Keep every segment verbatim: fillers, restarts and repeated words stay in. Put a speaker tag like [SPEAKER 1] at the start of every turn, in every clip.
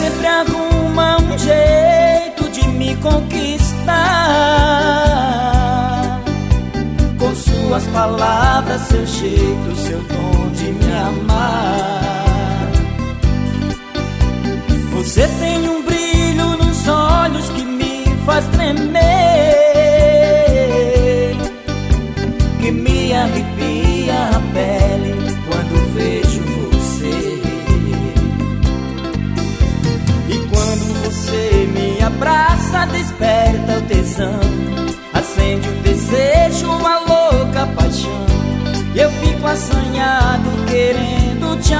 [SPEAKER 1] sempre arruma um jeito de me conquistar, com suas palavras, seu jeito, seu dom de me amar. Você tem um brilho nos olhos que me faz tremer, que me arrepia a pele quando vejo você. E quando você me abraça, desperta o tesão, acende o desejo, uma louca paixão. E eu fico assanhado querendo te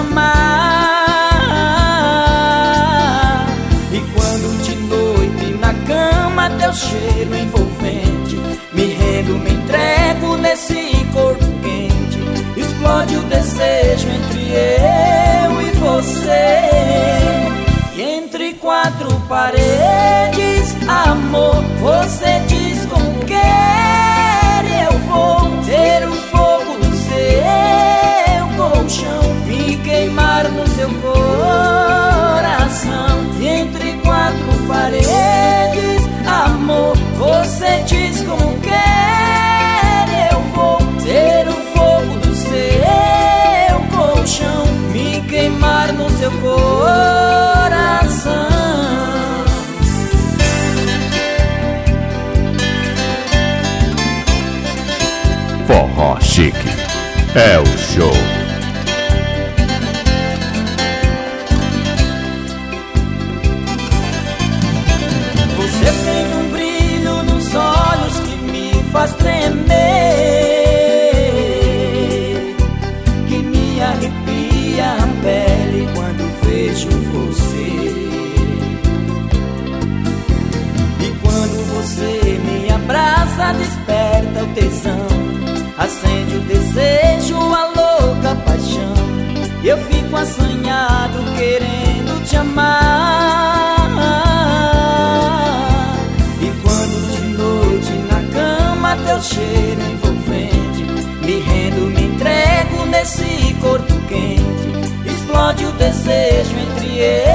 [SPEAKER 1] amar. E quando de noite na cama teu cheiro envolvente, me rendo, me entrego nesse corpo quente. Explode o desejo entre eu e você. E entre quatro paredes, amor, você diz com quer eu vou ter o fogo do seu colchão, me queimar no seu coração. E entre quatro paredes, amor, você diz como quer eu vou ter o fogo do seu colchão, me queimar no seu coração.
[SPEAKER 2] Forró Chique é o show.
[SPEAKER 1] Você tem um brilho nos olhos que me faz tremer, que me arrepia a pele quando vejo você. E quando você me abraça, desperta o tesão, acende o desejo, a louca paixão. E eu fico assanhado querendo te amar. E quando de noite na cama teu cheiro envolvente, me rendo, me entrego nesse corpo quente. Explode o desejo entre eu